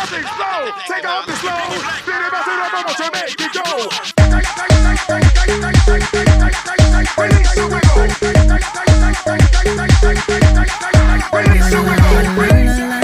things slow. Take off the slow. Then it must have been to make it go. Release the wiggle. Release the wiggle. Release the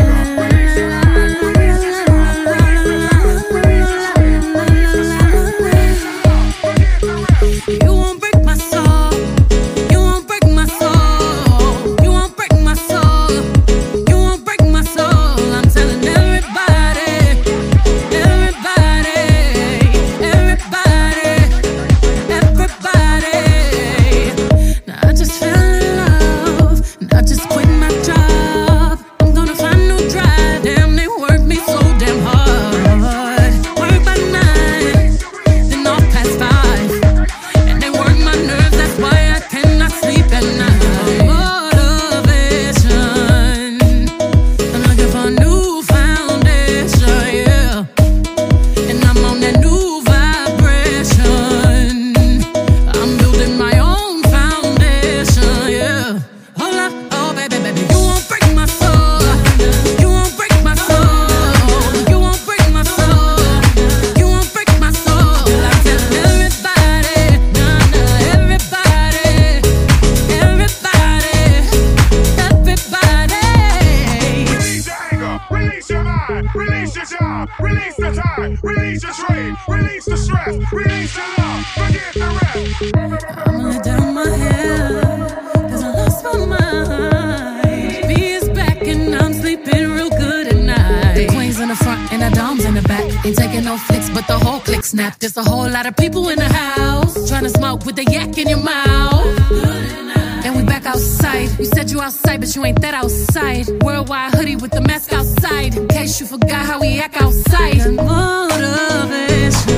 time, release your trade, release the stress, release your love, forget the rest. I'ma let down my hair, cause I lost my mind. B is back and I'm sleeping real good at night. The queen's in the front and the dom's in the back. Ain't taking no flicks, but the whole click snap. There's a whole lot of people in the house, trying to smoke with the yak in your mouth. And we back outside. You said you outside, but you ain't that outside. Worldwide hoodie with the mask outside, in case you forgot how we act outside. Motivation.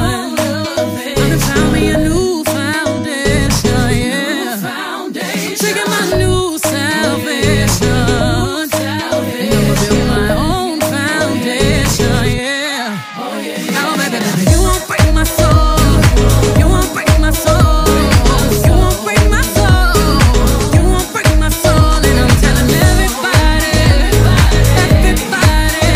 I found me a new foundation, yeah. Trigger my new salvation. And I'ma build my own foundation, yeah. Oh, baby, baby, you won't break my soul. You won't break my soul. You won't break my soul. You won't break my soul. And I'm telling everybody, everybody,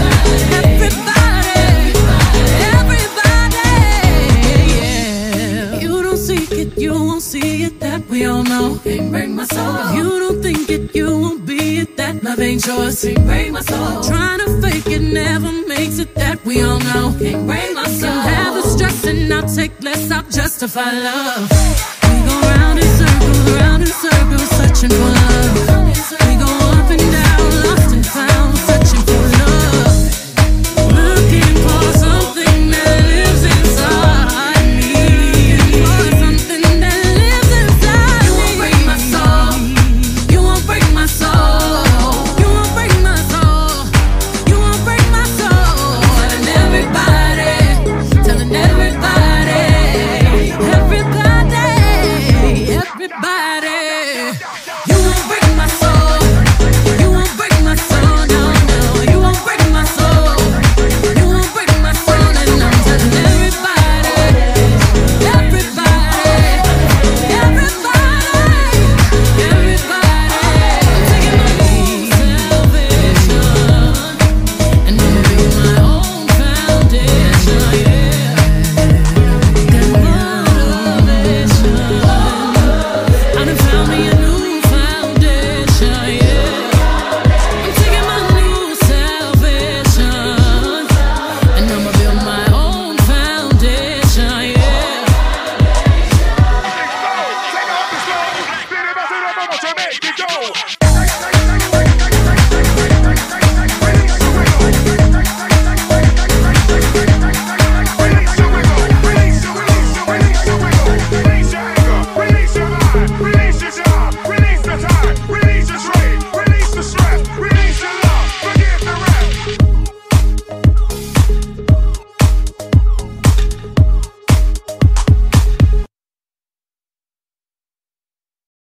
yeah. You don't seek it, you won't see it, that we all know. Can't break my soul. If you don't think it, you won't be it, that love ain't yours. Can't break my soul. Trying to fake it never makes it, that we all know. Can't break my soul. Have the stress and I'll take less, I'll justify love. We go round in circles, searching for love. We go up and down, lost and found, searching for love. Looking for something that lives inside me. For something that lives inside me. You won't break my soul. You won't break my soul. You won't break my soul. You won't break my soul. Telling everybody, telling everybody, everybody, everybody. You won't break my soul. You won't break my soul. No, no. You won't break my soul. You won't break my soul. And I'm telling everybody, everybody, everybody, everybody. Taking my new salvation, and I'ma build my own foundation, yeah. That motivation. I done found me a new foundation, yeah. I'm taking my new salvation, and I'ma build my own foundation, yeah. Take off the slow. Then it must have been to make it go.